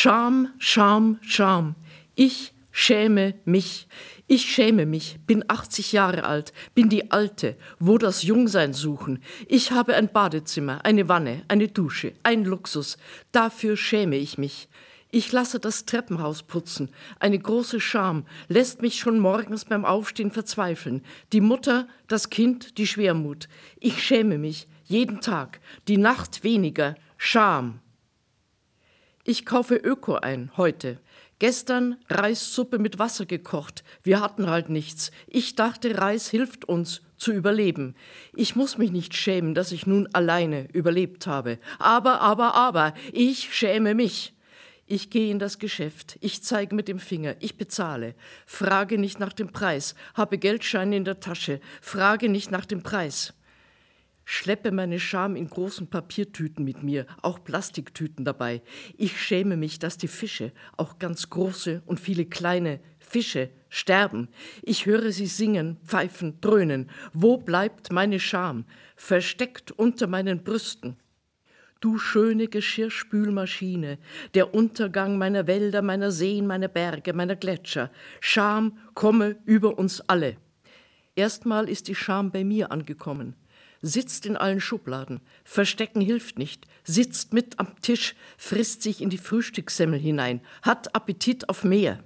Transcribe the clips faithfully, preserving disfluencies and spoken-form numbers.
Scham, Scham, Scham. Ich schäme mich. Ich schäme mich, bin achtzig Jahre alt, bin die Alte, wo das Jungsein suchen. Ich habe ein Badezimmer, eine Wanne, eine Dusche, ein Luxus. Dafür schäme ich mich. Ich lasse das Treppenhaus putzen. Eine große Scham lässt mich schon morgens beim Aufstehen verzweifeln. Die Mutter, das Kind, die Schwermut. Ich schäme mich, jeden Tag, die Nacht weniger, Scham. Ich kaufe Öko ein, heute. Gestern Reissuppe mit Wasser gekocht. Wir hatten halt nichts. Ich dachte, Reis hilft uns zu überleben. Ich muss mich nicht schämen, dass ich nun alleine überlebt habe. Aber, aber, aber, ich schäme mich. Ich gehe in das Geschäft. Ich zeige mit dem Finger. Ich bezahle. Frage nicht nach dem Preis. Habe Geldscheine in der Tasche. Frage nicht nach dem Preis. Schleppe meine Scham in großen Papiertüten mit mir, auch Plastiktüten dabei. Ich schäme mich, dass die Fische, auch ganz große und viele kleine Fische, sterben. Ich höre sie singen, pfeifen, dröhnen. Wo bleibt meine Scham? Versteckt unter meinen Brüsten. Du schöne Geschirrspülmaschine, der Untergang meiner Wälder, meiner Seen, meiner Berge, meiner Gletscher. Scham, komme über uns alle. Erstmal ist die Scham bei mir angekommen. Sitzt in allen Schubladen, verstecken hilft nicht, sitzt mit am Tisch, frisst sich in die Frühstückssemmel hinein, hat Appetit auf mehr.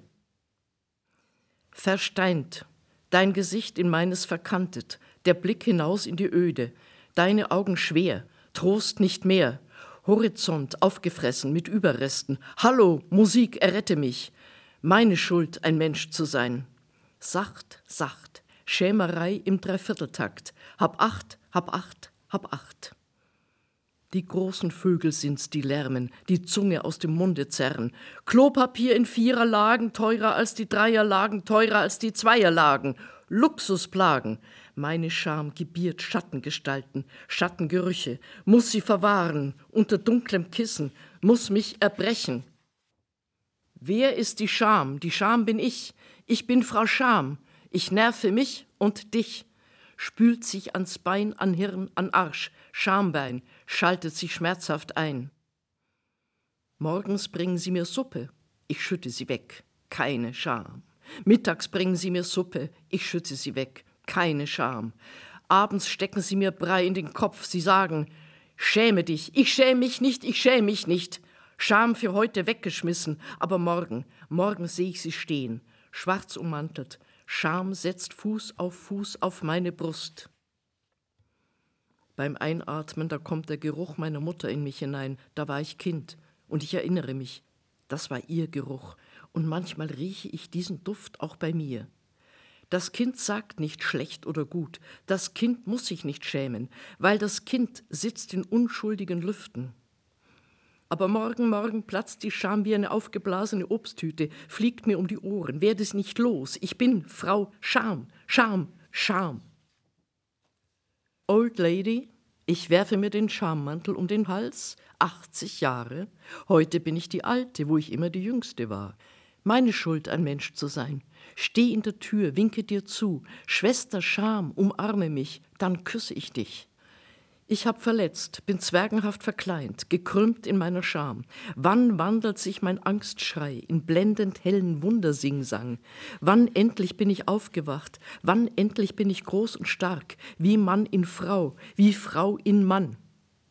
Versteint, dein Gesicht in meines verkantet, der Blick hinaus in die Öde, deine Augen schwer, Trost nicht mehr, Horizont aufgefressen mit Überresten, Hallo, Musik, errette mich, meine Schuld, ein Mensch zu sein. Sacht, sacht, Schämerei im Dreivierteltakt, hab acht, hab acht, hab acht. Die großen Vögel sind's, die lärmen, die Zunge aus dem Munde zerren. Klopapier in Viererlagen, teurer als die Dreierlagen, teurer als die Zweierlagen. Luxusplagen. Meine Scham gebiert Schattengestalten, Schattengerüche, muss sie verwahren, unter dunklem Kissen, muss mich erbrechen. Wer ist die Scham? Die Scham bin ich. Ich bin Frau Scham. Ich nerve mich und dich. Spült sich ans Bein, an Hirn, an Arsch, Schambein, schaltet sich schmerzhaft ein. Morgens bringen sie mir Suppe, ich schütte sie weg, keine Scham. Mittags bringen sie mir Suppe, ich schütte sie weg, keine Scham. Abends stecken sie mir Brei in den Kopf, sie sagen, schäme dich, ich schäme mich nicht, ich schäme mich nicht. Scham für heute weggeschmissen, aber morgen, morgen sehe ich sie stehen, schwarz ummantelt. Scham setzt Fuß auf Fuß auf meine Brust. Beim Einatmen, da kommt der Geruch meiner Mutter in mich hinein. Da war ich Kind und ich erinnere mich, das war ihr Geruch. Und manchmal rieche ich diesen Duft auch bei mir. Das Kind sagt nicht schlecht oder gut. Das Kind muss sich nicht schämen, weil das Kind sitzt in unschuldigen Lüften. Aber morgen, morgen platzt die Scham wie eine aufgeblasene Obsttüte, fliegt mir um die Ohren, werd es nicht los. Ich bin Frau Scham, Scham, Scham. Old Lady, ich werfe mir den Schammantel um den Hals, achtzig Jahre. Heute bin ich die Alte, wo ich immer die Jüngste war. Meine Schuld, ein Mensch zu sein. Steh in der Tür, winke dir zu. Schwester Scham, umarme mich, dann küsse ich dich. Ich hab verletzt, bin zwergenhaft verkleint, gekrümmt in meiner Scham. Wann wandelt sich mein Angstschrei in blendend hellen Wundersingsang? Wann endlich bin ich aufgewacht? Wann endlich bin ich groß und stark, wie Mann in Frau, wie Frau in Mann?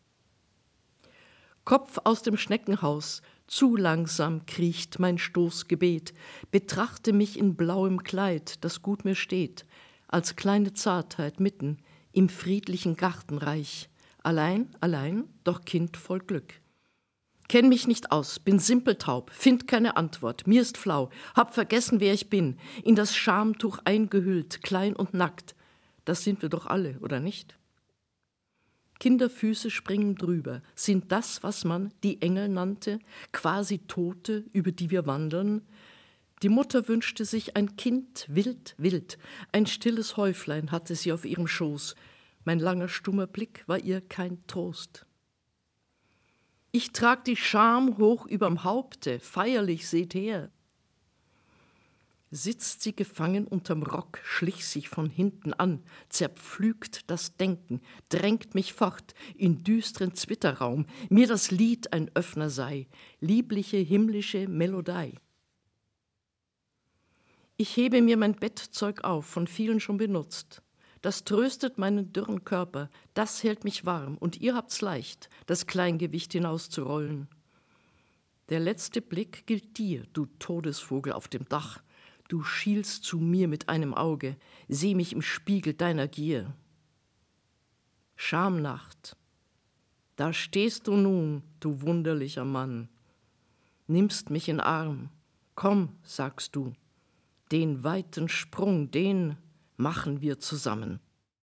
Kopf aus dem Schneckenhaus, zu langsam kriecht mein Stoßgebet. Betrachte mich in blauem Kleid, das gut mir steht, als kleine Zartheit mitten im friedlichen Gartenreich, allein, allein, doch Kind voll Glück. Kenn mich nicht aus, bin simpeltaub, find keine Antwort, mir ist flau, hab vergessen, wer ich bin, in das Schamtuch eingehüllt, klein und nackt. Das sind wir doch alle, oder nicht? Kinderfüße springen drüber, sind das, was man die Engel nannte, quasi Tote, über die wir wandern? Die Mutter wünschte sich ein Kind, wild, wild. Ein stilles Häuflein hatte sie auf ihrem Schoß. Mein langer, stummer Blick war ihr kein Trost. Ich trag die Scham hoch überm Haupte, feierlich seht her. Sitzt sie gefangen unterm Rock, schlich sich von hinten an, zerpflügt das Denken, drängt mich fort in düstren Zwitterraum, mir das Lied ein Öffner sei, liebliche himmlische Melodei. Ich hebe mir mein Bettzeug auf, von vielen schon benutzt. Das tröstet meinen dürren Körper, das hält mich warm, und ihr habt's leicht, das Kleingewicht hinauszurollen. Der letzte Blick gilt dir, du Todesvogel auf dem Dach. Du schielst zu mir mit einem Auge, seh mich im Spiegel deiner Gier. Schamnacht, da stehst du nun, du wunderlicher Mann, nimmst mich in Arm, komm, sagst du, den weiten Sprung, den machen wir zusammen.